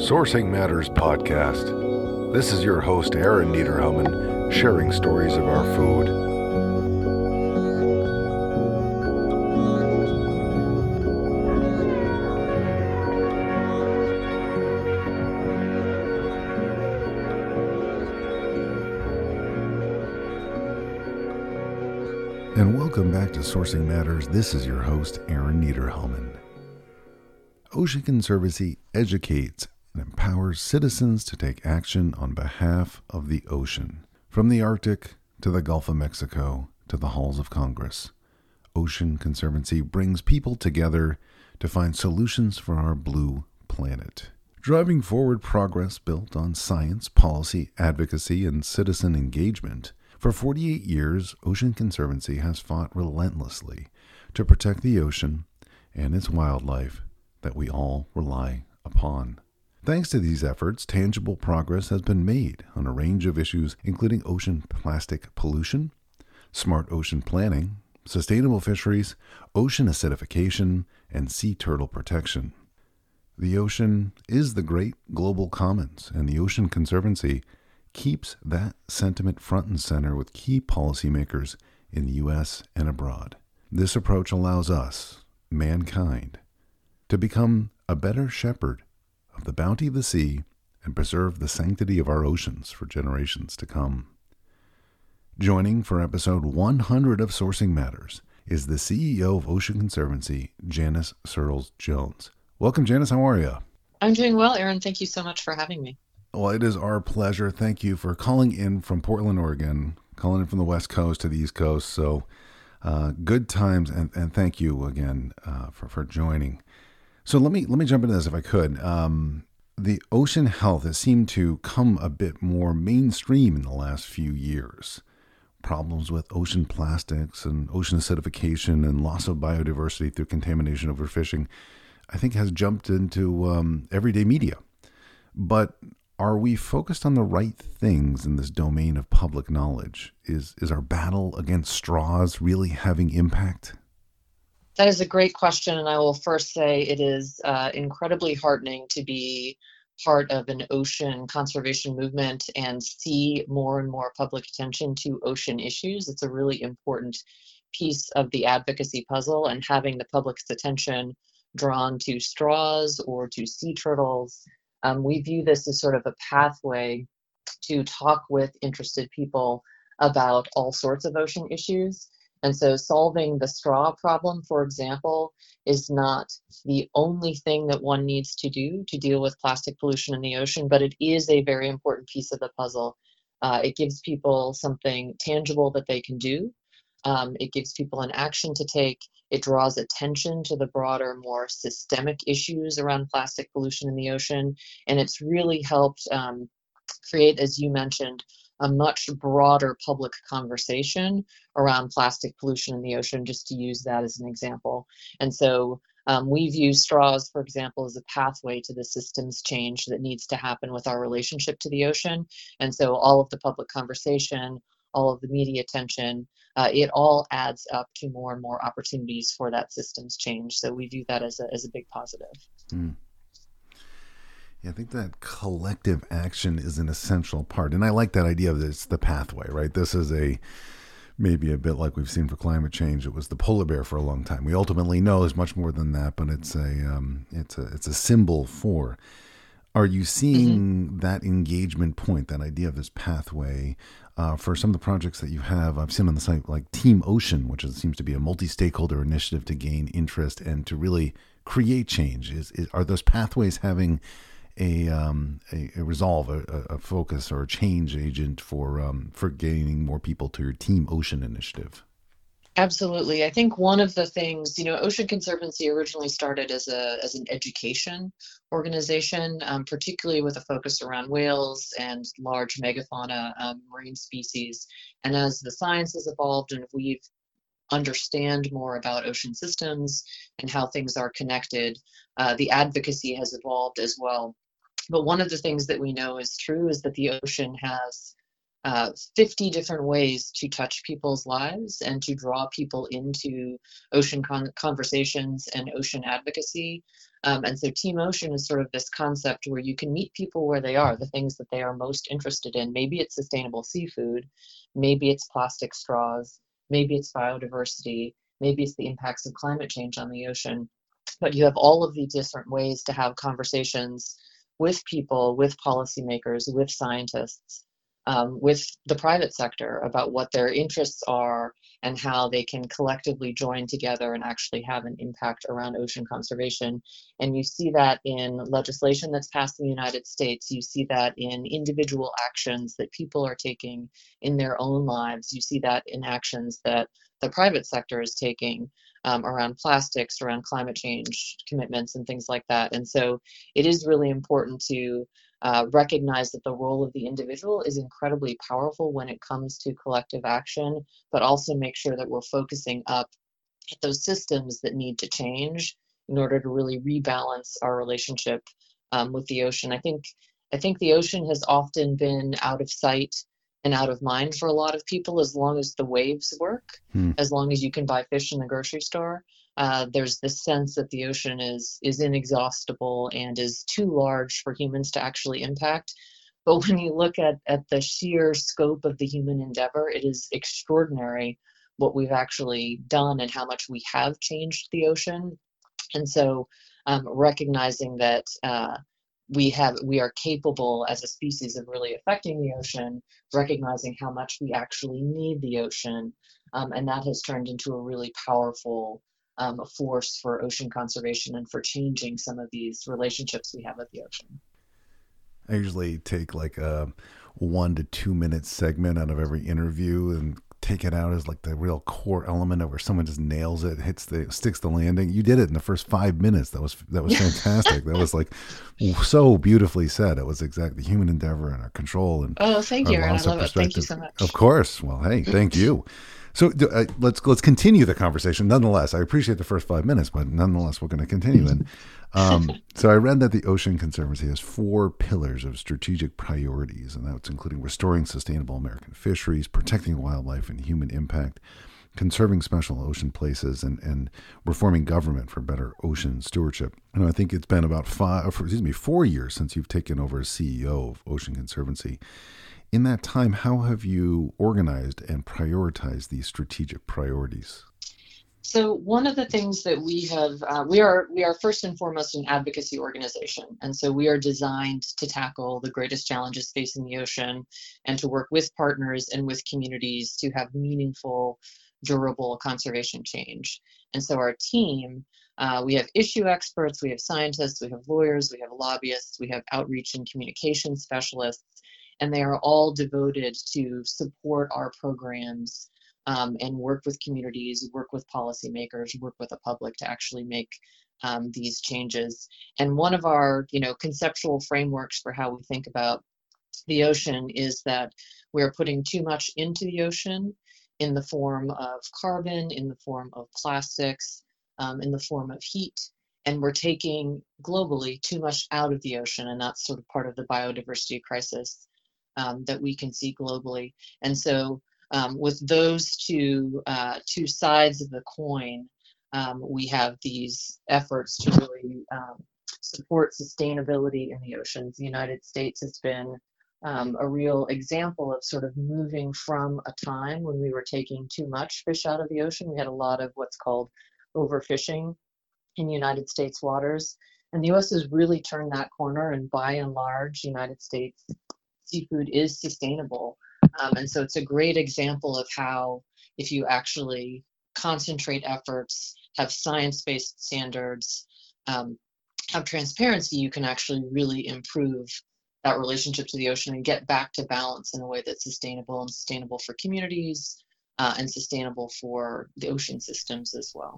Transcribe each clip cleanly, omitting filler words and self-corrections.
Sourcing Matters podcast. This is your host, Aaron Niederhausen, sharing stories of our food. And welcome back to Sourcing Matters. This is your host, Aaron Niederhausen. Ocean Conservancy educates and empowers citizens to take action on behalf of the ocean. From the Arctic to the Gulf of Mexico to the halls of Congress, Ocean Conservancy brings people together to find solutions for our blue planet. Driving forward progress built on science, policy, advocacy, and citizen engagement, for 48 years, Ocean Conservancy has fought relentlessly to protect the ocean and its wildlife that we all rely upon. Thanks to these efforts, tangible progress has been made on a range of issues, including ocean plastic pollution, smart ocean planning, sustainable fisheries, ocean acidification, and sea turtle protection. The ocean is the great global commons, and the Ocean Conservancy keeps that sentiment front and center with key policymakers in the U.S. and abroad. This approach allows us, mankind, to become a better shepherd of the bounty of the sea and preserve the sanctity of our oceans for generations to come. Joining for episode 100 of Sourcing Matters is the CEO of Ocean Conservancy, Janice Searles Jones. Welcome, Janice. How are you? I'm doing well, Aaron. Thank you so much for having me. Well, it is our pleasure. Thank you for calling in from Portland, Oregon, calling in from the West Coast to the East Coast. So good times, and thank you again for joining. So let me jump into this if I could. The ocean health has seemed to come a bit more mainstream in the last few years. Problems with ocean plastics and ocean acidification and loss of biodiversity through contamination overfishing, I think, has jumped into everyday media. But are we focused on the right things in this domain of public knowledge? Is our battle against straws really having impact? That is a great question, and I will first say it is incredibly heartening to be part of an ocean conservation movement and see more and more public attention to ocean issues. It's a really important piece of the advocacy puzzle, and having the public's attention drawn to straws or to sea turtles. We view this as sort of a pathway to talk with interested people about all sorts of ocean issues. And so solving the straw problem, for example, is not the only thing that one needs to do to deal with plastic pollution in the ocean, but it is a very important piece of the puzzle. It gives people something tangible that they can do. It gives people an action to take. It draws attention to the broader, more systemic issues around plastic pollution in the ocean. And it's really helped create, as you mentioned, a much broader public conversation around plastic pollution in the ocean, just to use that as an example. And so we view straws, for example, as a pathway to the systems change that needs to happen with our relationship to the ocean. And so all of the public conversation, all of the media attention, it all adds up to more and more opportunities for that systems change. So we view that as a big positive. Mm. Yeah, I think that collective action is an essential part. And I like that idea of it's the pathway, right? This is maybe a bit like we've seen for climate change. It was the polar bear for a long time. We ultimately know is much more than that, but it's a symbol for. Are you seeing that engagement point, that idea of this pathway, for some of the projects that you have? I've seen on the site like Team Ocean, which seems to be a multi-stakeholder initiative to gain interest and to really create change. Are those pathways having a resolve, a focus, or a change agent for gaining more people to your Team Ocean initiative? Absolutely. I think one of the things, Ocean Conservancy originally started as an education organization, particularly with a focus around whales and large megafauna marine species. And as the science has evolved and we've understand more about ocean systems and how things are connected, the advocacy has evolved as well. But one of the things that we know is true is that the ocean has 50 different ways to touch people's lives and to draw people into ocean conversations and ocean advocacy. And so Team Ocean is sort of this concept where you can meet people where they are, the things that they are most interested in. Maybe it's sustainable seafood, maybe it's plastic straws, maybe it's biodiversity, maybe it's the impacts of climate change on the ocean. But you have all of these different ways to have conversations with people, with policymakers, with scientists, with the private sector about what their interests are and how they can collectively join together and actually have an impact around ocean conservation. And you see that in legislation that's passed in the United States. You see that in individual actions that people are taking in their own lives. You see that in actions that the private sector is taking around plastics, around climate change commitments, and things like that. And so it is really important to recognize that the role of the individual is incredibly powerful when it comes to collective action, but also make sure that we're focusing up at those systems that need to change in order to really rebalance our relationship with the ocean. I think the ocean has often been out of sight and out of mind for a lot of people as long as the waves work, as long as you can buy fish in the grocery store. There's this sense that the ocean is inexhaustible and is too large for humans to actually impact. But when you look at the sheer scope of the human endeavor, it is extraordinary what we've actually done and how much we have changed the ocean. And so recognizing that we are capable as a species of really affecting the ocean, recognizing how much we actually need the ocean, and that has turned into a really powerful force for ocean conservation and for changing some of these relationships we have with the ocean. I usually take like a 1 to 2 minute segment out of every interview and take it out as like the real core element of where someone just nails it, sticks the landing. You did it in the first 5 minutes. That was fantastic. That was like so beautifully said. It was exactly human endeavor and our control and thank you, Aaron. I love it. Thank you so much. Of course. Well, hey, thank you. So let's continue the conversation. Nonetheless, I appreciate the first 5 minutes, but nonetheless, we're going to continue. And so I read that the Ocean Conservancy has 4 pillars of strategic priorities, and that's including restoring sustainable American fisheries, protecting wildlife and human impact, conserving special ocean places, and reforming government for better ocean stewardship. And I think it's been about 4 years since you've taken over as CEO of Ocean Conservancy. In that time, how have you organized and prioritized these strategic priorities? So one of the things that we have, we are first and foremost an advocacy organization. And so we are designed to tackle the greatest challenges facing the ocean and to work with partners and with communities to have meaningful, durable conservation change. And so our team, we have issue experts, we have scientists, we have lawyers, we have lobbyists, we have outreach and communication specialists, and they are all devoted to support our programs and work with communities, work with policymakers, work with the public to actually make these changes. And one of our, conceptual frameworks for how we think about the ocean is that we're putting too much into the ocean in the form of carbon, in the form of plastics, in the form of heat. And we're taking globally too much out of the ocean, and that's sort of part of the biodiversity crisis that we can see globally. And so with those two sides of the coin, we have these efforts to really support sustainability in the oceans. The United States has been a real example of sort of moving from a time when we were taking too much fish out of the ocean. We had a lot of what's called overfishing in United States waters. And the U.S. has really turned that corner, and by and large, United States seafood is sustainable. And so it's a great example of how, if you actually concentrate efforts, have science-based standards, have transparency, you can actually really improve that relationship to the ocean and get back to balance in a way that's sustainable for communities and sustainable for the ocean systems as well.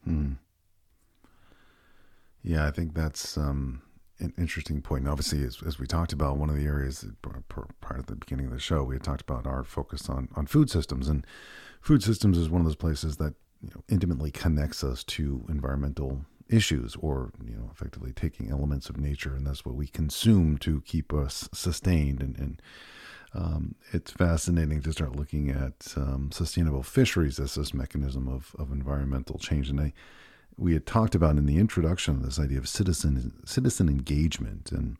Yeah, I think that's an interesting point. And obviously, as we talked about, one of the areas prior to the beginning of the show, we had talked about our focus on food systems. And food systems is one of those places that intimately connects us to environmental issues, or effectively taking elements of nature, and that's what we consume to keep us sustained. And It's fascinating to start looking at sustainable fisheries as this mechanism of environmental change. And we had talked about in the introduction this idea of citizen engagement, and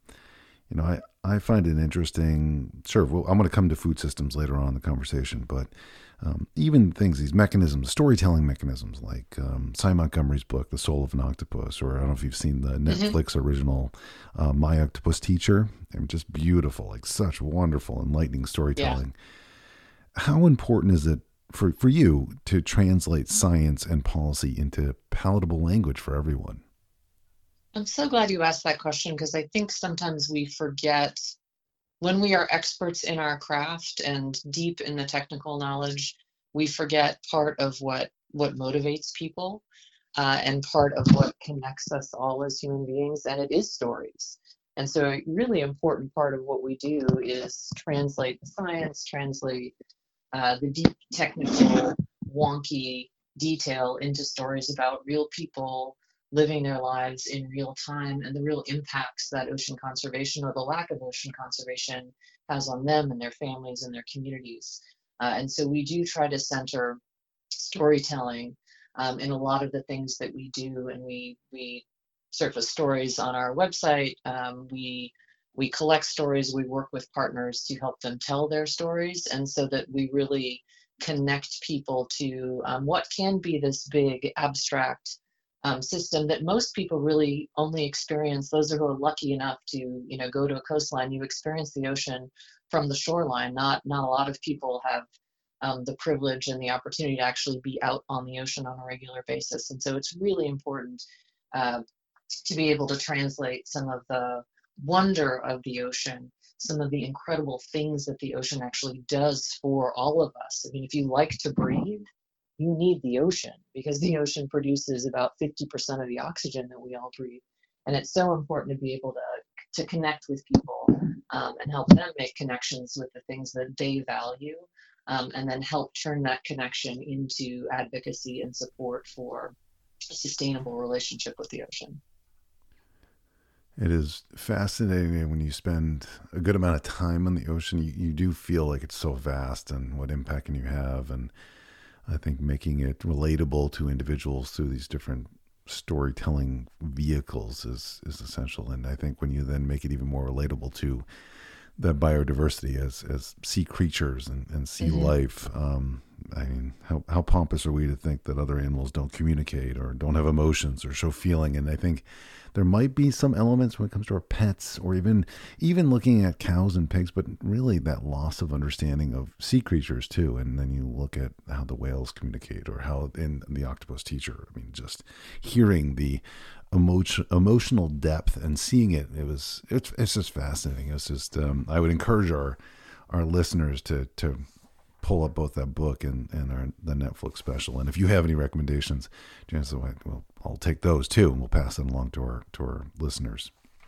I find it interesting. Sure, well, I'm going to come to food systems later on in the conversation, but even things, these mechanisms, storytelling mechanisms, like Cy Montgomery's book, The Soul of an Octopus, or I don't know if you've seen the Netflix original My Octopus Teacher. And just beautiful, like such wonderful, enlightening storytelling. Yeah. How important is it for you to translate science and policy into palatable language for everyone? I'm so glad you asked that question, because I think sometimes we forget, when we are experts in our craft and deep in the technical knowledge, we forget part of what motivates people, and part of what connects us all as human beings, and it is stories. And so a really important part of what we do is translate the science, translate the deep technical, wonky detail into stories about real people living their lives in real time, and the real impacts that ocean conservation, or the lack of ocean conservation, has on them and their families and their communities. And so we do try to center storytelling in a lot of the things that we do, and we surface stories on our website. We collect stories. We work with partners to help them tell their stories, and so that we really connect people to what can be this big abstract system that most people really only experience. Those who are lucky enough to go to a coastline, you experience the ocean from the shoreline. Not a lot of people have the privilege and the opportunity to actually be out on the ocean on a regular basis. And so it's really important to be able to translate some of the wonder of the ocean, some of the incredible things that the ocean actually does for all of us. I mean, if you like to breathe, you need the ocean, because the ocean produces about 50% of the oxygen that we all breathe. And it's so important to be able to connect with people and help them make connections with the things that they value, and then help turn that connection into advocacy and support for a sustainable relationship with the ocean. It is fascinating when you spend a good amount of time on the ocean. You do feel like it's so vast and what impact can you have. And I think making it relatable to individuals through these different storytelling vehicles is essential. And I think when you then make it even more relatable to the biodiversity as sea creatures and sea life, I mean, how pompous are we to think that other animals don't communicate or don't have emotions or show feeling? And I think there might be some elements when it comes to our pets, or even looking at cows and pigs, but really that loss of understanding of sea creatures too. And then you look at how the whales communicate, or how in The Octopus Teacher, I mean, just hearing the emotional depth and seeing it's just fascinating. It's just I would encourage our listeners to pull up both that book and the Netflix special. And if you have any recommendations, Janice, well, I'll take those too, and we'll pass them along to our listeners.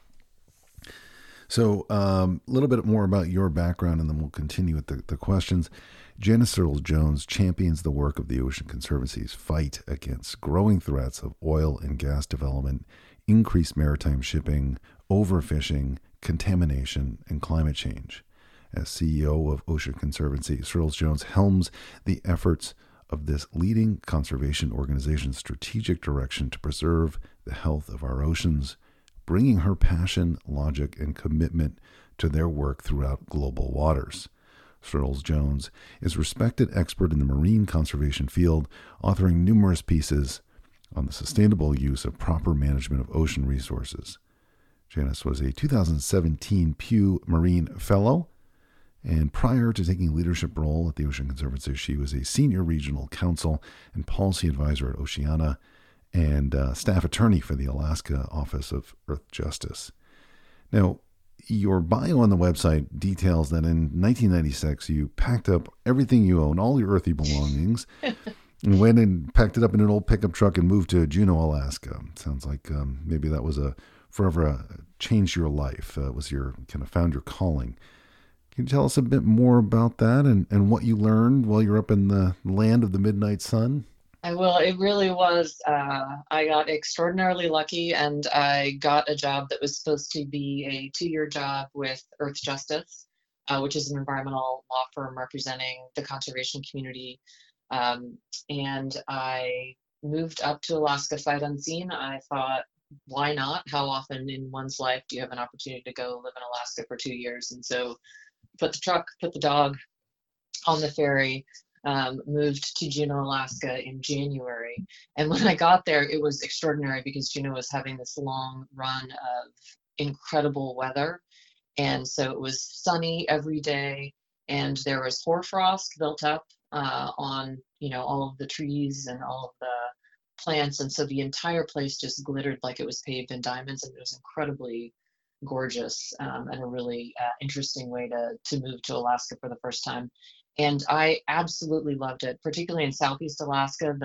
So a little bit more about your background, and then we'll continue with the questions. Janice Searles-Jones champions the work of the Ocean Conservancy's fight against growing threats of oil and gas development, increased maritime shipping, overfishing, contamination, and climate change. As CEO of Ocean Conservancy, Searles-Jones helms the efforts of this leading conservation organization's strategic direction to preserve the health of our oceans, bringing her passion, logic, and commitment to their work throughout global waters. Searles-Jones is a respected expert in the marine conservation field, authoring numerous pieces on the sustainable use of proper management of ocean resources. Janice was a 2017 Pew Marine Fellow, and prior to taking a leadership role at the Ocean Conservancy, she was a senior regional counsel and policy advisor at Oceana, and staff attorney for the Alaska Office of Earth Justice. Now, your bio on the website details that in 1996, you packed up everything you own, all your earthy belongings, and went and packed it up in an old pickup truck and moved to Juneau, Alaska. Sounds like maybe that was forever changed your life. Was your kind of found your calling. Can you tell us a bit more about that and what you learned while you're up in the land of the midnight sun? I will. It really was. I got extraordinarily lucky, and I got a job that was supposed to be a 2-year job with Earth Justice, which is an environmental law firm representing the conservation community. And I moved up to Alaska sight unseen. I thought, why not? How often in one's life do you have an opportunity to go live in Alaska for 2 years? And so put the truck, put the dog on the ferry, moved to Juneau, Alaska in January. And when I got there, it was extraordinary because Juneau was having this long run of incredible weather. And so it was sunny every day, and there was hoarfrost built up on, all of the trees and all of the plants. And so the entire place just glittered like it was paved in diamonds, and it was incredibly gorgeous, and a really interesting way to move to Alaska for the first time. And I absolutely loved it, particularly in Southeast Alaska.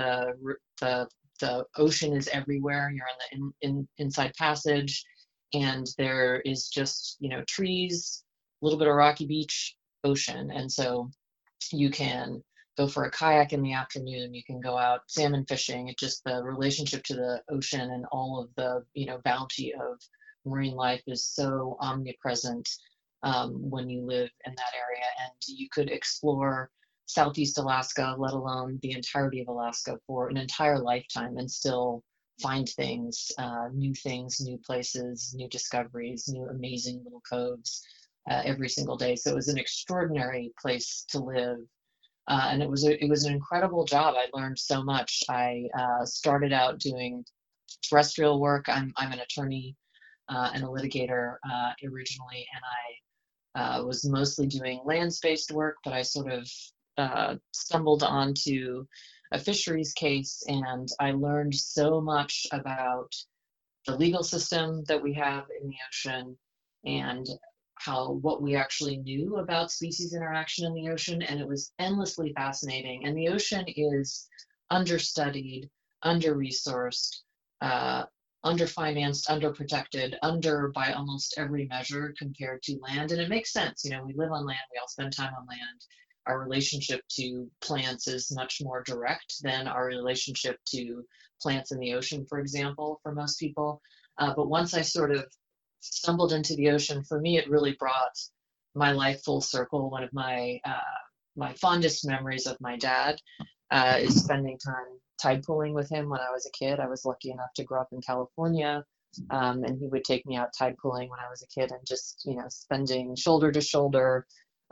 The ocean is everywhere. You're in the Inside Passage, and there is just, trees, a little bit of rocky beach, ocean. And so you can go for a kayak in the afternoon, you can go out salmon fishing. It just, the relationship to the ocean and all of the, bounty of marine life is so omnipresent when you live in that area. And you could explore Southeast Alaska, let alone the entirety of Alaska, for an entire lifetime and still find things, new places, new discoveries, new amazing little coves every single day. So it was an extraordinary place to live. And it was an incredible job. I learned so much. I started out doing terrestrial work. I'm an attorney and a litigator originally, and I was mostly doing lands-based work, but I sort of stumbled onto a fisheries case, and I learned so much about the legal system that we have in the ocean and what we actually knew about species interaction in the ocean. And it was endlessly fascinating. And the ocean is understudied, under-resourced, underfinanced, underprotected, by almost every measure compared to land. And it makes sense. We live on land, we all spend time on land. Our relationship to plants is much more direct than our relationship to plants in the ocean, for example, for most people. But once I sort of stumbled into the ocean, for me, it really brought my life full circle. One of my fondest memories of my dad is spending time tide pooling with him when I was a kid. I was lucky enough to grow up in California, and he would take me out tide pooling when I was a kid, and just, spending shoulder to shoulder,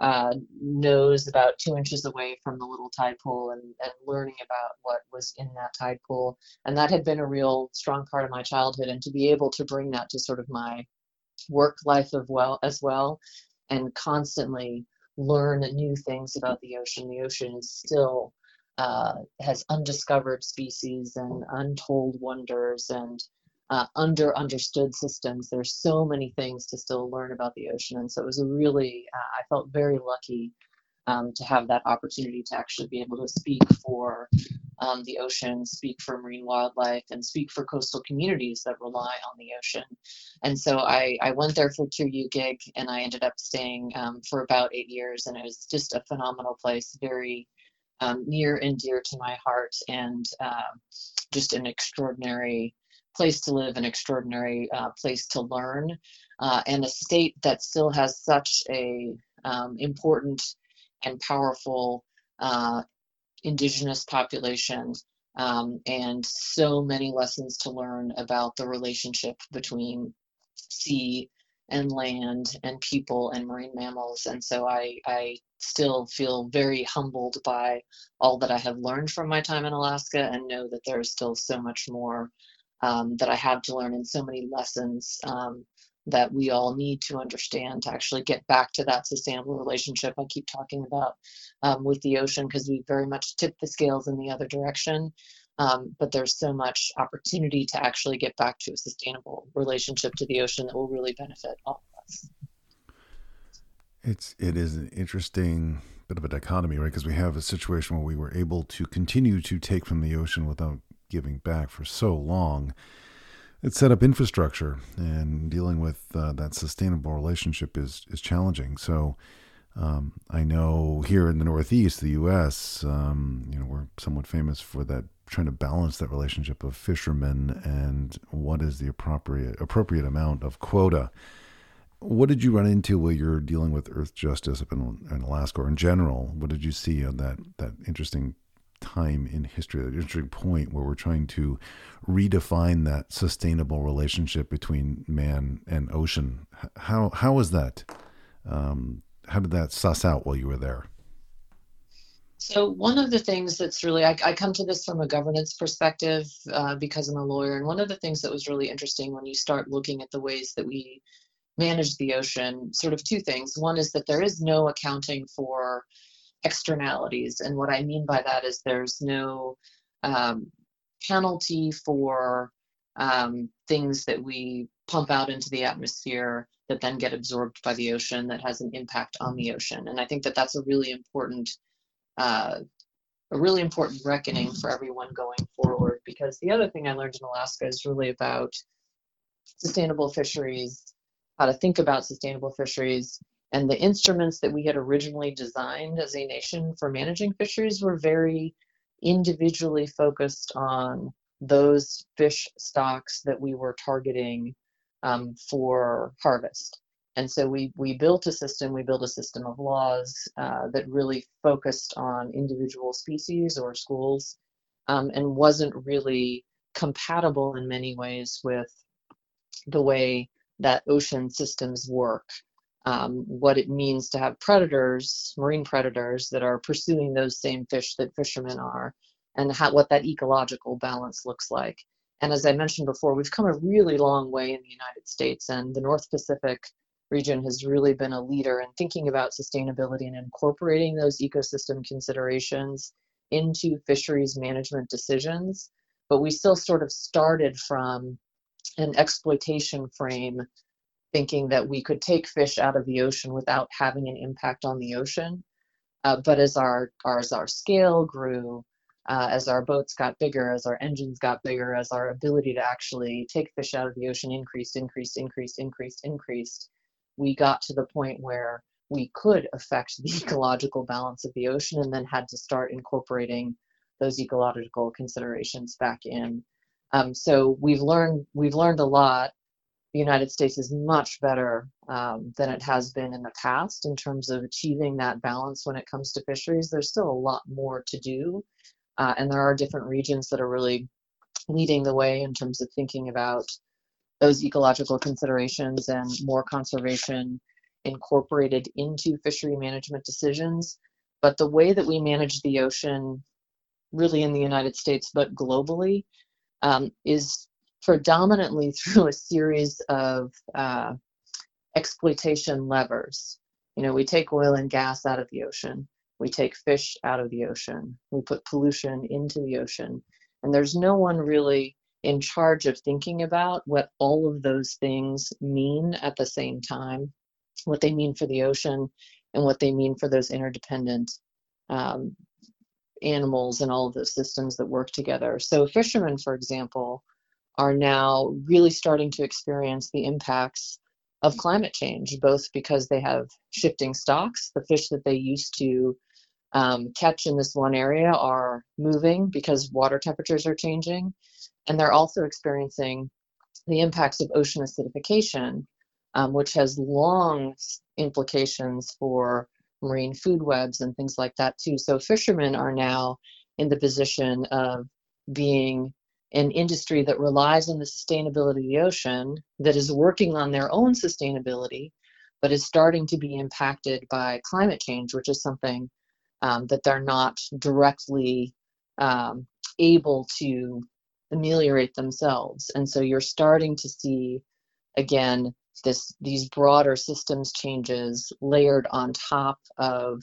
nose about 2 inches away from the little tide pool, and learning about what was in that tide pool. And that had been a real strong part of my childhood, and to be able to bring that to sort of my work life as well, and constantly learn new things about the ocean. The ocean is still has undiscovered species and untold wonders and understood systems. There's so many things to still learn about the ocean. And so it was I felt very lucky to have that opportunity to actually be able to speak for the ocean, speak for marine wildlife, and speak for coastal communities that rely on the ocean. And so I went there for a 2-year gig, and I ended up staying for about 8 years. And it was just a phenomenal place, very near and dear to my heart, and just an extraordinary place to live, an extraordinary place to learn, and a state that still has such a important and powerful indigenous population, and so many lessons to learn about the relationship between sea and land and people and marine mammals. And so I still feel very humbled by all that I have learned from my time in Alaska, and know that there's still so much more that I have to learn, and so many lessons that we all need to understand to actually get back to that sustainable relationship I keep talking about with the ocean, because we very much tip the scales in the other direction. But there's so much opportunity to actually get back to a sustainable relationship to the ocean that will really benefit all of us. It is an interesting bit of a dichotomy, right? Because we have a situation where we were able to continue to take from the ocean without giving back for so long. It set up infrastructure, and dealing with that sustainable relationship is challenging. So I know here in the Northeast, the U.S., we're somewhat famous for that, trying to balance that relationship of fishermen and what is the appropriate amount of quota. What did you run into while you're dealing with Earth justice up in Alaska, or in general? What did you see on that interesting time in history, that interesting point where we're trying to redefine that sustainable relationship between man and ocean? How was that? How did that suss out while you were there? So one of the things that's really, I come to this from a governance perspective because I'm a lawyer. And one of the things that was really interesting when you start looking at the ways that we manage the ocean, sort of two things. One is that there is no accounting for externalities. And what I mean by that is there's no um, penalty for things that we pump out into the atmosphere that then get absorbed by the ocean that has an impact on the ocean. And I think that that's uh, a really important reckoning for everyone going forward, because the other thing I learned in Alaska is really about sustainable fisheries, how to think about sustainable fisheries, and the instruments that we had originally designed as a nation for managing fisheries were very individually focused on those fish stocks that we were targeting for harvest. And so we built a system, we built a system of laws that really focused on individual species or schools, and wasn't really compatible in many ways with the way that ocean systems work, what it means to have predators, marine predators, that are pursuing those same fish that fishermen are, and what that ecological balance looks like. And as I mentioned before, we've come a really long way in the United States, and the North Pacific region has really been a leader in thinking about sustainability and incorporating those ecosystem considerations into fisheries management decisions. But we still sort of started from an exploitation frame, thinking that we could take fish out of the ocean without having an impact on the ocean. But as our scale grew, as our boats got bigger, as our engines got bigger, as our ability to actually take fish out of the ocean increased, we got to the point where we could affect the ecological balance of the ocean, and then had to start incorporating those ecological considerations back in. So we've learned a lot. The United States is much better than it has been in the past in terms of achieving that balance when it comes to fisheries. There's still a lot more to do, and there are different regions that are really leading the way in terms of thinking about those ecological considerations and more conservation incorporated into fishery management decisions. But the way that we manage the ocean, really in the United States, but globally, is predominantly through a series of exploitation levers. We take oil and gas out of the ocean, we take fish out of the ocean, we put pollution into the ocean, and there's no one really in charge of thinking about what all of those things mean at the same time, what they mean for the ocean and what they mean for those interdependent um, animals and all of those systems that work together. So fishermen, for example, are now really starting to experience the impacts of climate change, both because they have shifting stocks. The fish that they used to catch in this one area are moving because water temperatures are changing. And they're also experiencing the impacts of ocean acidification, which has long implications for marine food webs and things like that too. So fishermen are now in the position of being an industry that relies on the sustainability of the ocean, that is working on their own sustainability, but is starting to be impacted by climate change, which is something that they're not directly able to ameliorate themselves. And so you're starting to see, again, these broader systems changes layered on top of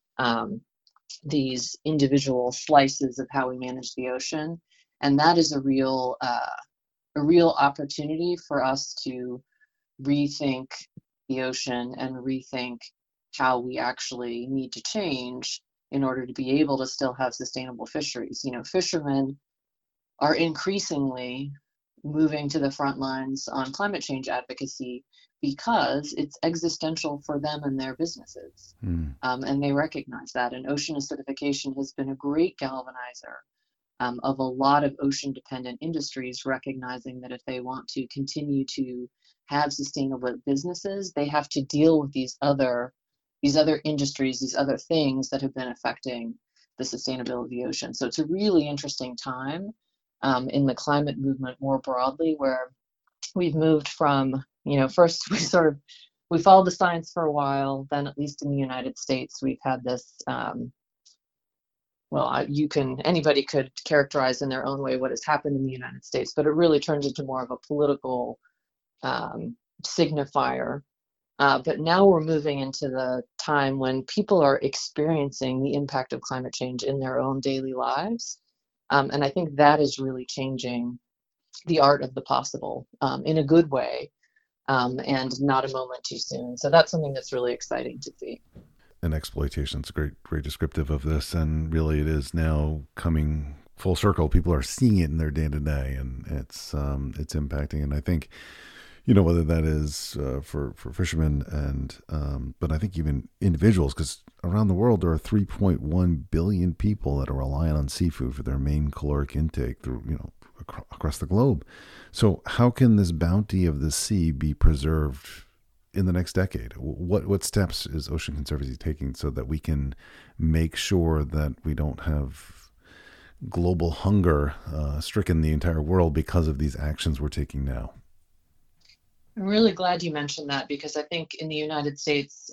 these individual slices of how we manage the ocean. And that is a real opportunity for us to rethink the ocean and rethink how we actually need to change in order to be able to still have sustainable fisheries. Fishermen are increasingly moving to the front lines on climate change advocacy because it's existential for them and their businesses. And they recognize that. And ocean acidification has been a great galvanizer of a lot of ocean-dependent industries recognizing that if they want to continue to have sustainable businesses, they have to deal with these other industries, these other things that have been affecting the sustainability of the ocean. So it's a really interesting time in the climate movement more broadly, where we've moved from, first we followed the science for a while, then at least in the United States, we've had this, anybody could characterize in their own way what has happened in the United States, but it really turns into more of a political signifier. But now we're moving into the time when people are experiencing the impact of climate change in their own daily lives. And I think that is really changing the art of the possible in a good way, and not a moment too soon. So that's something that's really exciting to see. And exploitation is great descriptive of this. And really it is now coming full circle. People are seeing it in their day to day, and it's impacting. And I think, whether that is for fishermen and, but I think even individuals, because around the world there are 3.1 billion people that are relying on seafood for their main caloric intake through, across the globe. So how can this bounty of the sea be preserved in the next decade? What steps is Ocean Conservancy taking so that we can make sure that we don't have global hunger stricken the entire world because of these actions we're taking now? I'm really glad you mentioned that, because I think in the United States,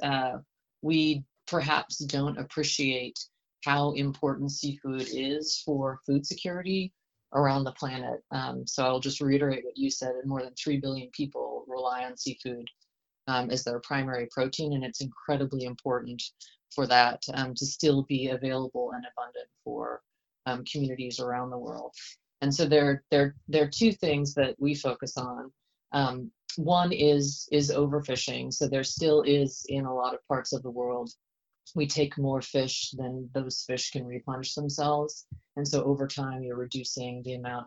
we perhaps don't appreciate how important seafood is for food security around the planet. So I'll just reiterate what you said, and more than 3 billion people rely on seafood as their primary protein, and it's incredibly important for that to still be available and abundant for communities around the world. And so there are two things that we focus on. One is overfishing. So there still is, in a lot of parts of the world, we take more fish than those fish can replenish themselves. And so over time, you're reducing the amount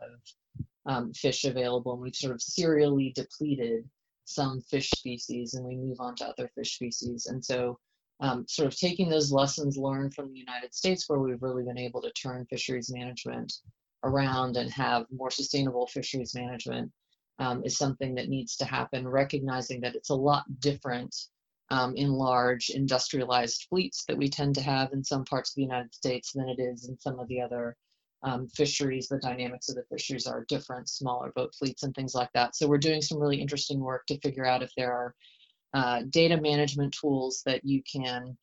of fish available. And we've sort of serially depleted some fish species, and we move on to other fish species. And so sort of taking those lessons learned from the United States, where we've really been able to turn fisheries management around and have more sustainable fisheries management, is something that needs to happen, recognizing that it's a lot different in large industrialized fleets that we tend to have in some parts of the United States than it is in some of the other fisheries. The dynamics of the fisheries are different, smaller boat fleets and things like that. So we're doing some really interesting work to figure out if there are data management tools that you can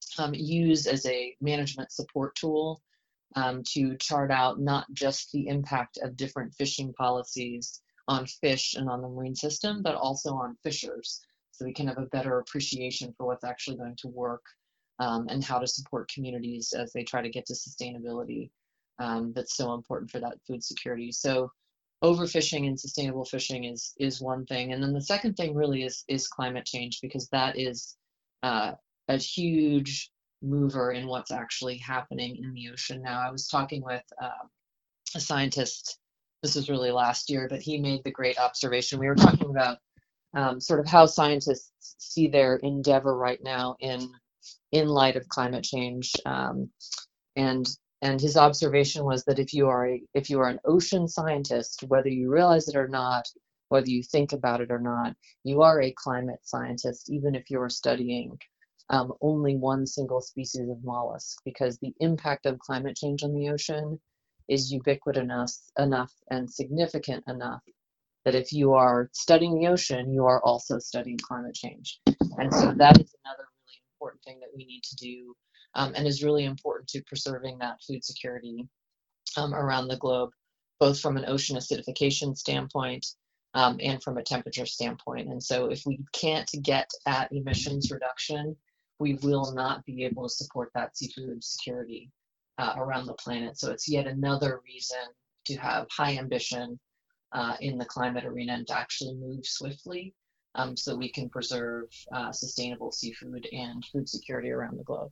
use as a management support tool to chart out not just the impact of different fishing policies on fish and on the marine system, but also on fishers, so we can have a better appreciation for what's actually going to work and how to support communities as they try to get to sustainability that's so important for that food security. So overfishing and sustainable fishing is one thing. And then the second thing really is climate change, because that is a huge mover in what's actually happening in the ocean now. I was talking with a scientist, this was really last year, but he made the great observation. We were talking about sort of how scientists see their endeavor right now in light of climate change, and his observation was that if you are an ocean scientist, whether you realize it or not, whether you think about it or not, you are a climate scientist, even if you're studying only one single species of mollusk, because the impact of climate change on the ocean is ubiquitous enough and significant enough that if you are studying the ocean, you are also studying climate change. And so that is another really important thing that we need to do, and is really important to preserving that food security around the globe, both from an ocean acidification standpoint and from a temperature standpoint. And so if we can't get at emissions reduction, we will not be able to support that seafood security around the planet. So it's yet another reason to have high ambition in the climate arena and to actually move swiftly so we can preserve sustainable seafood and food security around the globe.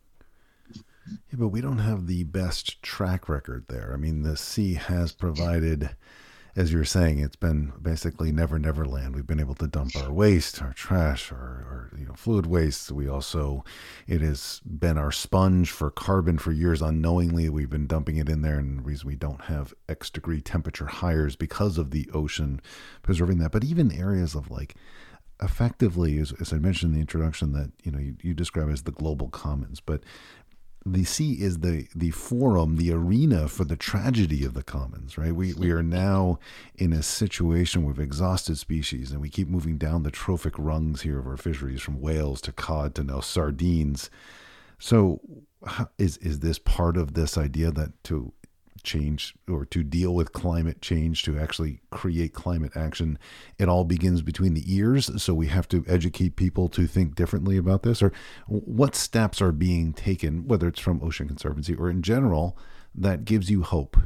Yeah, but we don't have the best track record there. I mean, the sea has provided as you're saying, it's been basically never land. We've been able to dump our waste, our trash, our fluid waste. We also, it has been our sponge for carbon for years. Unknowingly, we've been dumping it in there, and the reason we don't have X degree temperature higher because of the ocean preserving that. But even areas of like, effectively, as I mentioned in the introduction, that you describe as the global commons, but the sea is the forum, the arena for the tragedy of the commons, right? We are now in a situation with exhausted species, and we keep moving down the trophic rungs here of our fisheries, from whales to cod to now sardines. So is this part of this idea that to change or to deal with climate change, to actually create climate action, it all begins between the ears? So we have to educate people to think differently about this? Or what steps are being taken, whether it's from Ocean Conservancy or in general, that gives you hope?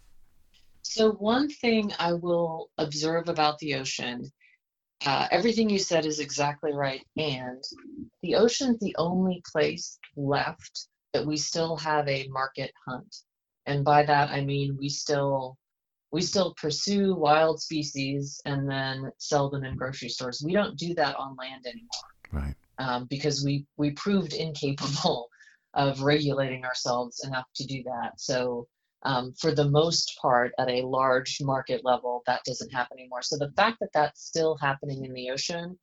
So one thing I will observe about the ocean, everything you said is exactly right. And the ocean's the only place left that we still have a market hunt. And by that, I mean we still pursue wild species and then sell them in grocery stores. We don't do that on land anymore, right? Because we proved incapable of regulating ourselves enough to do that. So for the most part, at a large market level, that doesn't happen anymore. So the fact that that's still happening in the ocean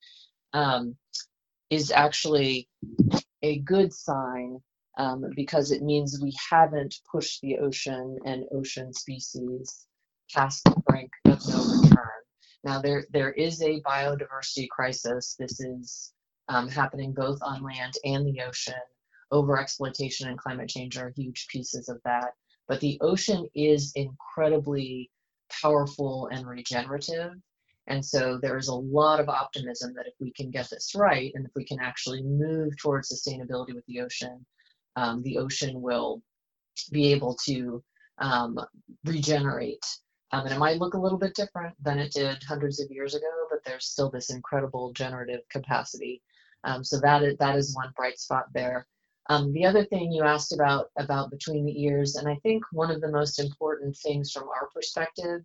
is actually a good sign, because it means we haven't pushed the ocean and ocean species past the brink of no return. Now, there is a biodiversity crisis. This is happening both on land and the ocean. Overexploitation and climate change are huge pieces of that. But the ocean is incredibly powerful and regenerative. And so there is a lot of optimism that if we can get this right, and if we can actually move towards sustainability with the ocean will be able to regenerate. And it might look a little bit different than it did hundreds of years ago, but there's still this incredible generative capacity. So that is one bright spot there. The other thing you asked about between the ears, and I think one of the most important things from our perspective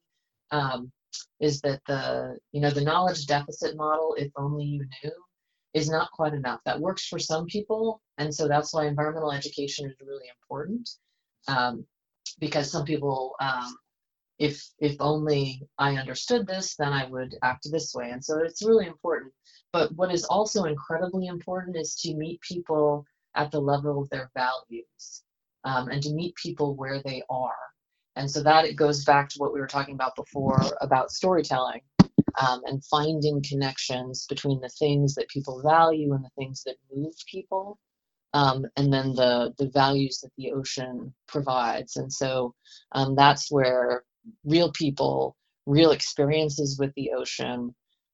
is that the knowledge deficit model, if only you knew, is not quite enough. That works for some people, and so that's why environmental education is really important, because some people, if only I understood this, then I would act this way, and so it's really important. But what is also incredibly important is to meet people at the level of their values, and to meet people where they are. And so that it goes back to what we were talking about before about storytelling, and finding connections between the things that people value and the things that move people, and then the values that the ocean provides. And so that's where real people, real experiences with the ocean,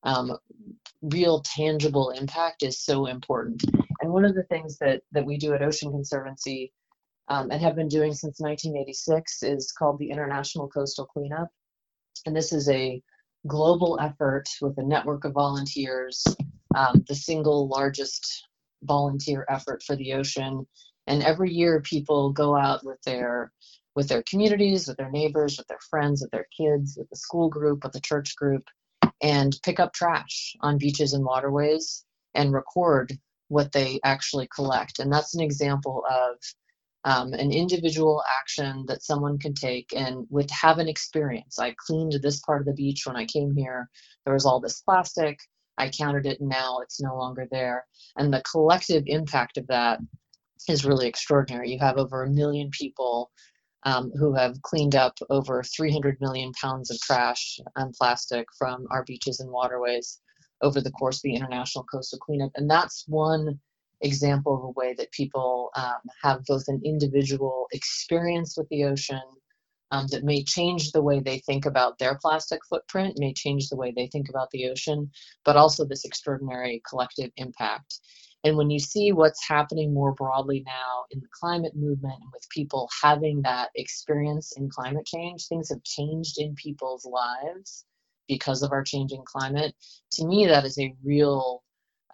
real tangible impact is so important. And one of the things that we do at Ocean Conservancy, and have been doing since 1986, is called the International Coastal Cleanup. And this is a global effort with a network of volunteers, the single largest volunteer effort for the ocean. And every year people go out with their communities, with their neighbors, with their friends, with their kids, with the school group, with the church group, and pick up trash on beaches and waterways and record what they actually collect. And that's an example of an individual action that someone can take and have an experience. I cleaned this part of the beach when I came here. There was all this plastic. I counted it, and now it's no longer there. And the collective impact of that is really extraordinary. You have over 1 million people who have cleaned up over 300 million pounds of trash and plastic from our beaches and waterways over the course of the International Coastal Cleanup. And that's one example of a way that people have both an individual experience with the ocean that may change the way they think about their plastic footprint, may change the way they think about the ocean, but also this extraordinary collective impact. And when you see what's happening more broadly now in the climate movement and with people having that experience in climate change, things have changed in people's lives because of our changing climate. To me, that is a real,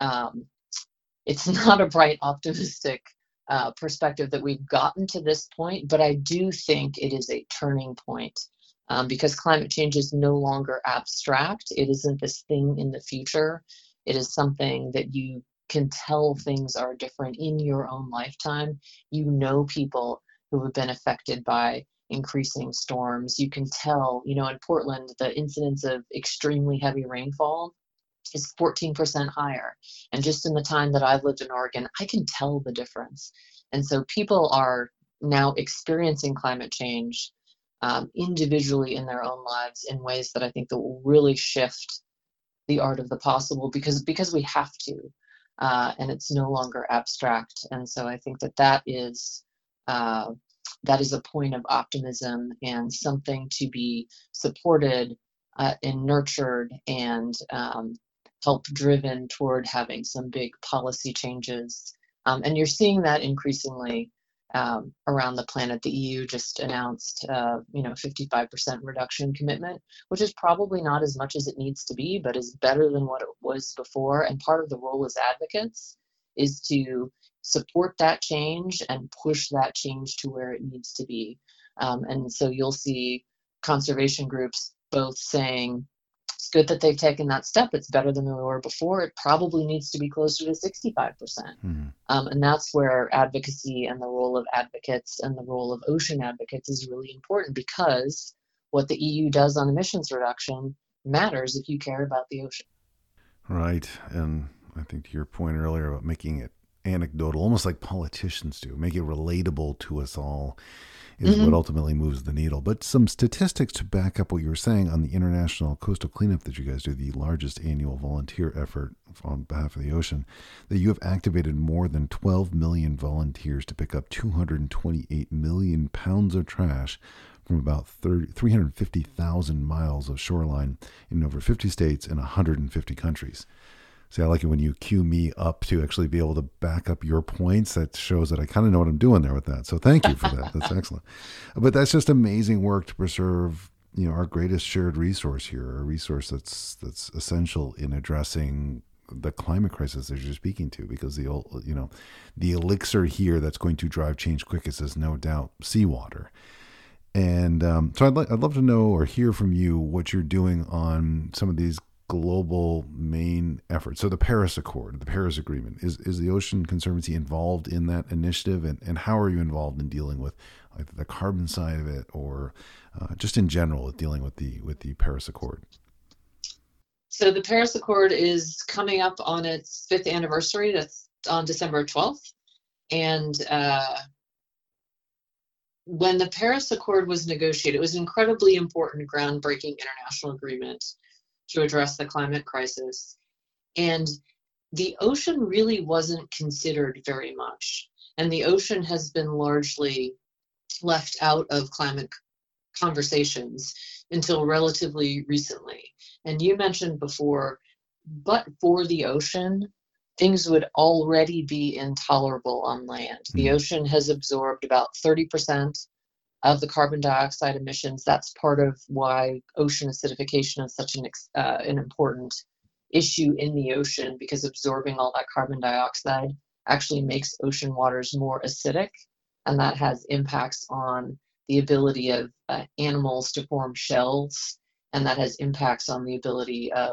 it's not a bright, optimistic perspective that we've gotten to this point, but I do think it is a turning point because climate change is no longer abstract. It isn't this thing in the future. It is something that you can tell things are different in your own lifetime. You know people who have been affected by increasing storms. You can tell, in Portland, the incidence of extremely heavy rainfall is 14% higher. And just in the time that I've lived in Oregon, I can tell the difference. And so people are now experiencing climate change individually in their own lives in ways that I think that will really shift the art of the possible because we have to, and it's no longer abstract. And so I think that is a point of optimism and something to be supported and nurtured and help driven toward having some big policy changes. And you're seeing that increasingly around the planet. The EU just announced, 55% reduction commitment, which is probably not as much as it needs to be, but is better than what it was before. And part of the role as advocates is to support that change and push that change to where it needs to be. And so you'll see conservation groups both saying, it's good that they've taken that step. It's better than we were before. It probably needs to be closer to 65%. Mm-hmm. And that's where advocacy and the role of advocates and the role of ocean advocates is really important, because what the EU does on emissions reduction matters if you care about the ocean. Right. And I think to your point earlier about making it anecdotal, almost like politicians do, make it relatable to us all, is what ultimately moves the needle. But some statistics to back up what you were saying on the International Coastal Cleanup that you guys do, the largest annual volunteer effort on behalf of the ocean, that you have activated more than 12 million volunteers to pick up 228 million pounds of trash from about 350,000 miles of shoreline in over 50 states and 150 countries. See, I like it when you cue me up to actually be able to back up your points. That shows that I kind of know what I'm doing there with that. So thank you for that. That's excellent. But that's just amazing work to preserve, our greatest shared resource here, a resource that's essential in addressing the climate crisis that you're speaking to, because the elixir here that's going to drive change quickest is no doubt seawater. And so I'd love to know or hear from you what you're doing on some of these global main efforts. So the Paris Accord, the Paris Agreement, is the Ocean Conservancy involved in that initiative? And how are you involved in dealing with either the carbon side of it or just in general dealing with the Paris Accord? So the Paris Accord is coming up on its 5th anniversary. That's on December 12th. And when the Paris Accord was negotiated, it was an incredibly important, groundbreaking international agreement to address the climate crisis. And the ocean really wasn't considered very much. And the ocean has been largely left out of climate conversations until relatively recently. And you mentioned before, but for the ocean, things would already be intolerable on land. The ocean has absorbed about 30% of the carbon dioxide emissions. That's part of why ocean acidification is such an important issue in the ocean, because absorbing all that carbon dioxide actually makes ocean waters more acidic, and that has impacts on the ability of animals to form shells, and that has impacts on the ability of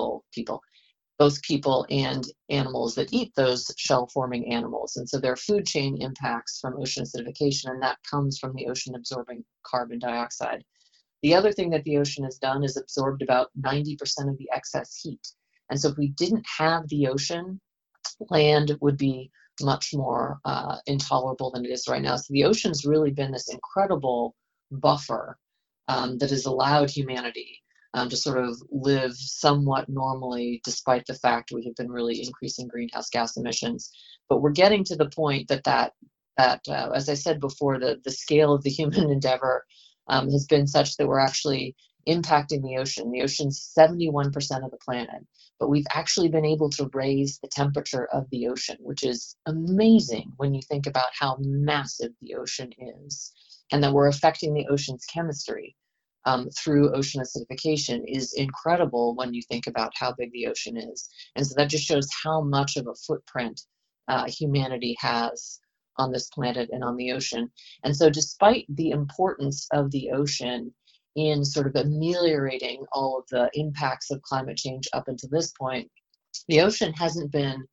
both people and animals that eat those shell-forming animals. And so there are food chain impacts from ocean acidification, and that comes from the ocean absorbing carbon dioxide. The other thing that the ocean has done is absorbed about 90% of the excess heat. And so if we didn't have the ocean, land would be much more intolerable than it is right now. So the ocean's really been this incredible buffer that has allowed humanity to sort of live somewhat normally, despite the fact we have been really increasing greenhouse gas emissions. But we're getting to the point that as I said before, the scale of the human endeavor has been such that we're actually impacting the ocean. The ocean's 71% of the planet, but we've actually been able to raise the temperature of the ocean, which is amazing when you think about how massive the ocean is, and that we're affecting the ocean's chemistry through ocean acidification is incredible when you think about how big the ocean is. And so that just shows how much of a footprint humanity has on this planet and on the ocean. And so despite the importance of the ocean, in sort of ameliorating all of the impacts of climate change up until this point, the ocean hasn't been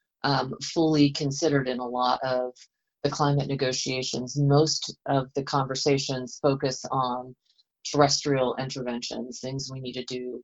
fully considered in a lot of the climate negotiations. Most of the conversations focus on terrestrial interventions, things we need to do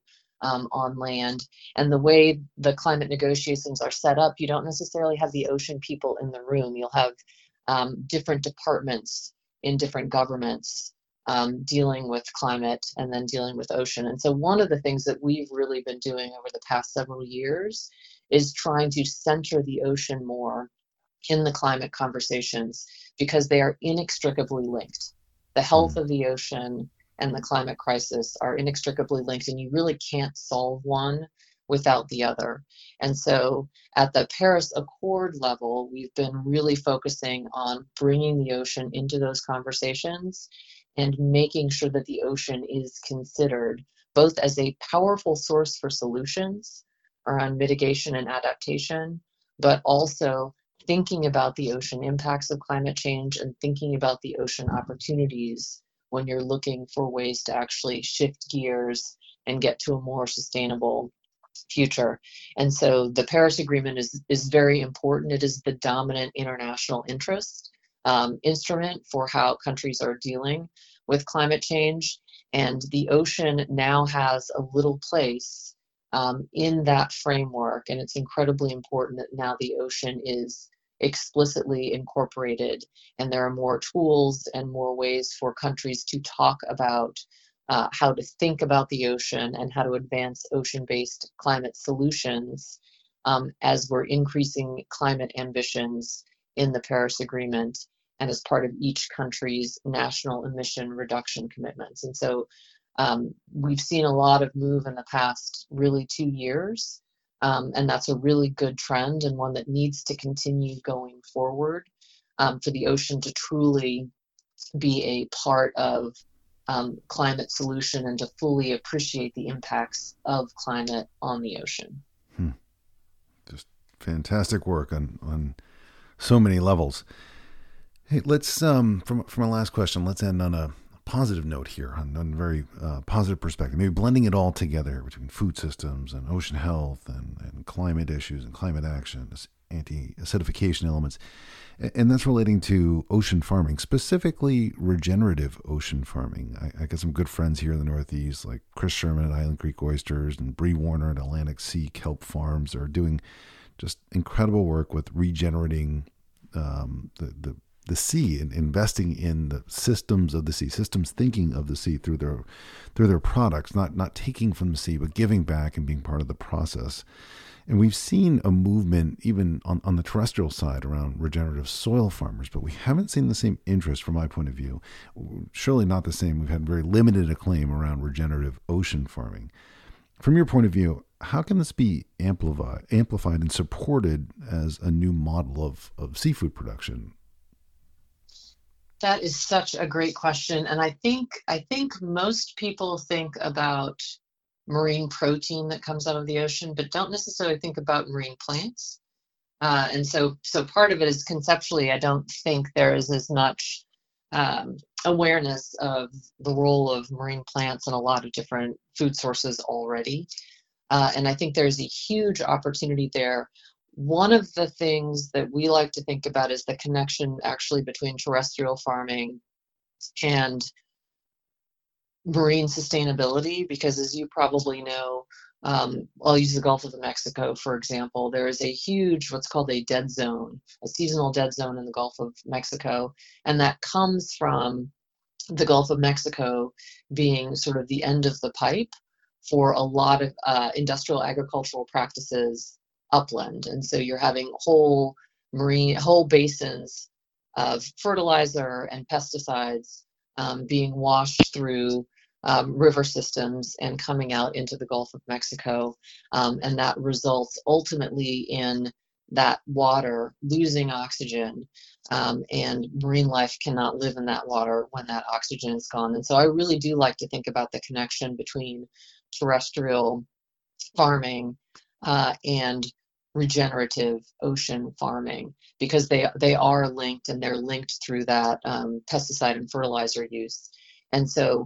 on land. And the way the climate negotiations are set up, you don't necessarily have the ocean people in the room. You'll have different departments in different governments dealing with climate and then dealing with ocean. And so one of the things that we've really been doing over the past several years is trying to center the ocean more in the climate conversations because they are inextricably linked. The health of the ocean and the climate crisis are inextricably linked, and you really can't solve one without the other. And so at the Paris Accord level, we've been really focusing on bringing the ocean into those conversations and making sure that the ocean is considered both as a powerful source for solutions around mitigation and adaptation, but also thinking about the ocean impacts of climate change and thinking about the ocean opportunities when you're looking for ways to actually shift gears and get to a more sustainable future. And so the Paris Agreement is very important. It is the dominant international interest instrument for how countries are dealing with climate change. And the ocean now has a little place in that framework. And it's incredibly important that now the ocean is explicitly incorporated, and there are more tools and more ways for countries to talk about how to think about the ocean and how to advance ocean-based climate solutions as we're increasing climate ambitions in the Paris Agreement and as part of each country's national emission reduction commitments. And so we've seen a lot of move in the past really 2 years, and that's a really good trend and one that needs to continue going forward for the ocean to truly be a part of climate solution and to fully appreciate the impacts of climate on the ocean. Just fantastic work on so many levels. Hey, let's from our last question, let's end on a positive note here, on a very positive perspective, maybe blending it all together between food systems and ocean health and climate issues and climate action, anti-acidification elements. And that's relating to ocean farming, specifically regenerative ocean farming. I got some good friends here in the Northeast, like Chris Sherman at Island Creek Oysters and Bree Warner at Atlantic Sea Kelp Farms. They're doing just incredible work with regenerating the sea and investing in the systems of the sea, systems thinking of the sea through their products, not taking from the sea, but giving back and being part of the process. And we've seen a movement even on the terrestrial side around regenerative soil farmers, but we haven't seen the same interest from my point of view. Surely not the same. We've had very limited acclaim around regenerative ocean farming. From your point of view, how can this be amplified and supported as a new model of seafood production? That is such a great question. And I think most people think about marine protein that comes out of the ocean, but don't necessarily think about marine plants. And so part of it is conceptually, I don't think there is as much awareness of the role of marine plants in a lot of different food sources already. And I think there's a huge opportunity there. One of the things that we like to think about is the connection actually between terrestrial farming and marine sustainability, because as you probably know, I'll use the Gulf of Mexico, for example. There is a huge, what's called a dead zone, a seasonal dead zone in the Gulf of Mexico. And that comes from the Gulf of Mexico being sort of the end of the pipe for a lot of industrial agricultural practices upland. And so you're having whole basins of fertilizer and pesticides being washed through river systems and coming out into the Gulf of Mexico. And that results ultimately in that water losing oxygen, and marine life cannot live in that water when that oxygen is gone. And so I really do like to think about the connection between terrestrial farming and regenerative ocean farming, because they are linked, and they're linked through that pesticide and fertilizer use. And so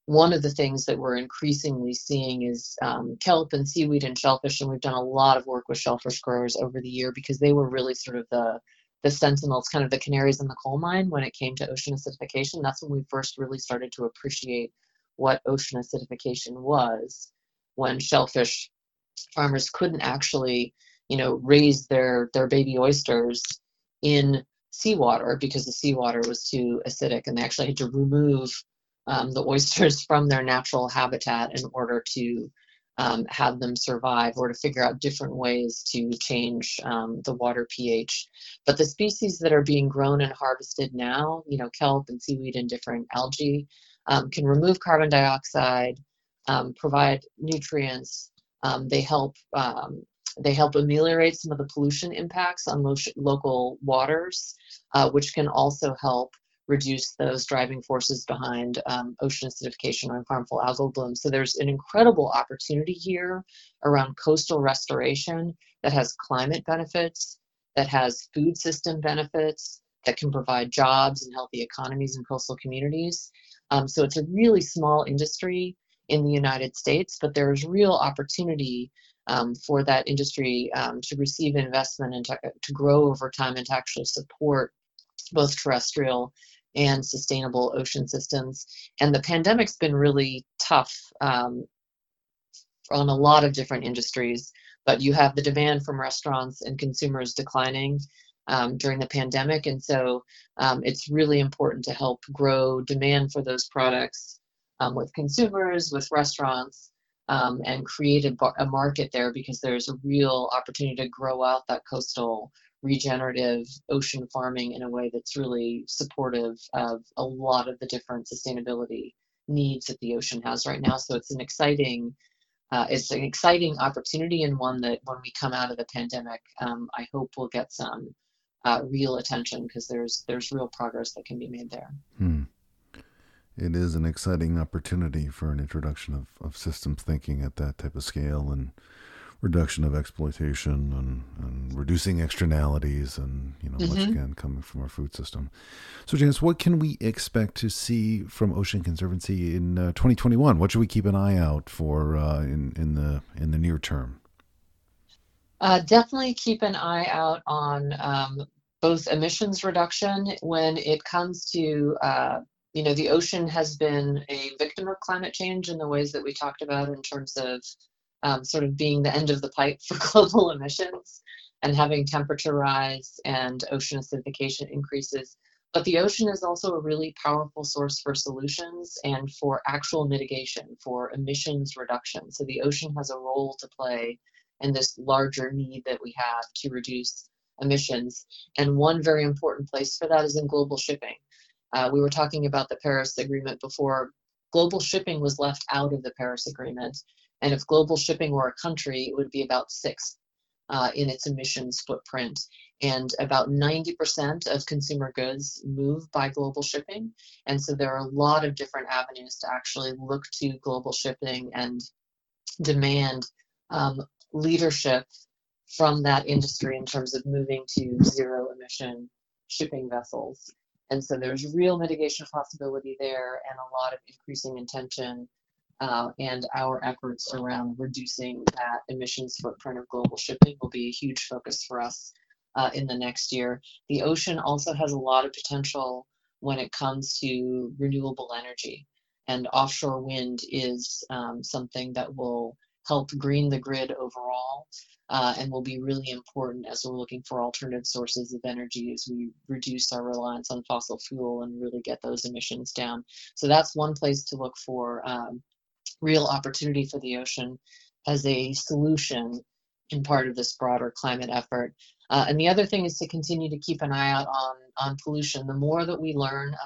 one of the things that we're increasingly seeing is kelp and seaweed and shellfish, and we've done a lot of work with shellfish growers over the year because they were really sort of the sentinels, kind of the canaries in the coal mine when it came to ocean acidification. That's when we first really started to appreciate what ocean acidification was, when shellfish farmers couldn't actually, raise their baby oysters in seawater because the seawater was too acidic, and they actually had to remove the oysters from their natural habitat in order to have them survive, or to figure out different ways to change the water pH. But the species that are being grown and harvested now, kelp and seaweed and different algae, can remove carbon dioxide, provide nutrients. They help ameliorate some of the pollution impacts on local waters, which can also help reduce those driving forces behind ocean acidification and harmful algal blooms. So there's an incredible opportunity here around coastal restoration that has climate benefits, that has food system benefits, that can provide jobs and healthy economies in coastal communities. So it's a really small industry in the United States, but there's real opportunity for that industry to receive investment and to grow over time and to actually support both terrestrial and sustainable ocean systems. And the pandemic's been really tough on a lot of different industries, but you have the demand from restaurants and consumers declining during the pandemic. And so it's really important to help grow demand for those products with consumers, with restaurants, and create a market there, because there's a real opportunity to grow out that coastal regenerative ocean farming in a way that's really supportive of a lot of the different sustainability needs that the ocean has right now. So it's an exciting opportunity, and one that when we come out of the pandemic, I hope we'll get some real attention, because there's real progress that can be made there. It is an exciting opportunity for an introduction of systems thinking at that type of scale, and reduction of exploitation, and reducing externalities, and once again coming from our food system. So Janice, what can we expect to see from Ocean Conservancy in 2021? What should we keep an eye out for in the near term? Definitely keep an eye out on both emissions reduction when it comes to the ocean has been a victim of climate change in the ways that we talked about, in terms of sort of being the end of the pipe for global emissions and having temperature rise and ocean acidification increases. But the ocean is also a really powerful source for solutions and for actual mitigation, for emissions reduction. So the ocean has a role to play in this larger need that we have to reduce emissions. And one very important place for that is in global shipping. We were talking about the Paris Agreement before. Global shipping was left out of the Paris Agreement. And if global shipping were a country, it would be about sixth in its emissions footprint. And about 90% of consumer goods move by global shipping. And so there are a lot of different avenues to actually look to global shipping and demand leadership from that industry in terms of moving to zero emission shipping vessels. And so there's real mitigation possibility there, and a lot of increasing intention and our efforts around reducing that emissions footprint of global shipping will be a huge focus for us in the next year. The ocean also has a lot of potential when it comes to renewable energy, and offshore wind is something that will help green the grid overall, and will be really important as we're looking for alternative sources of energy as we reduce our reliance on fossil fuel and really get those emissions down. So that's one place to look for real opportunity for the ocean as a solution in part of this broader climate effort. And the other thing is to continue to keep an eye out on pollution. The more that we learn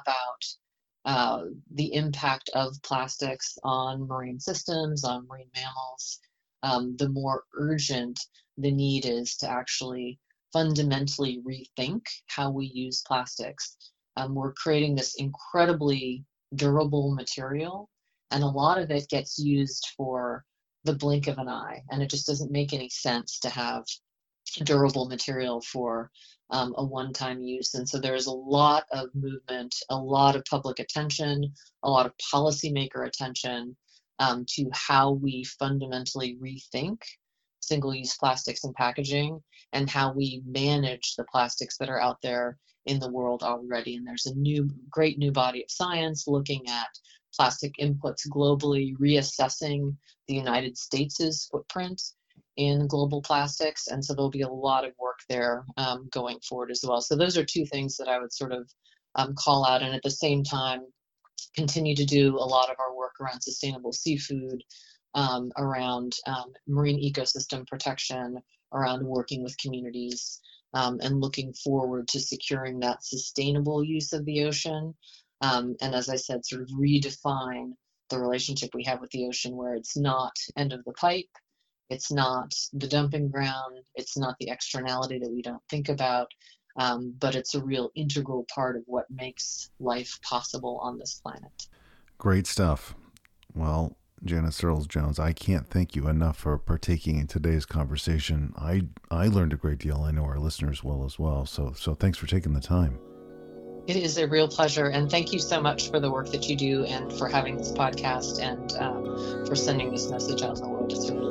about the impact of plastics on marine systems, on marine mammals, the more urgent the need is to actually fundamentally rethink how we use plastics. We're creating this incredibly durable material, and a lot of it gets used for the blink of an eye, and it just doesn't make any sense to have durable material for a one-time use. And so there's a lot of movement, a lot of public attention, a lot of policymaker attention to how we fundamentally rethink single-use plastics and packaging and how we manage the plastics that are out there in the world already. And there's a great new body of science looking at plastic inputs globally, reassessing the United States' footprint in global plastics. And so there'll be a lot of work there going forward as well. So those are two things that I would sort of call out. And at the same time, continue to do a lot of our work around sustainable seafood, around marine ecosystem protection, around working with communities, and looking forward to securing that sustainable use of the ocean. And as I said, sort of redefine the relationship we have with the ocean, where it's not end of the pipe, it's not the dumping ground, it's not the externality that we don't think about, but it's a real integral part of what makes life possible on this planet. Great stuff. Well, Janice Searles-Jones, I can't thank you enough for partaking in today's conversation. I learned a great deal. I know our listeners will as well. So thanks for taking the time. It is a real pleasure. And thank you so much for the work that you do and for having this podcast and for sending this message out in the world. It's a really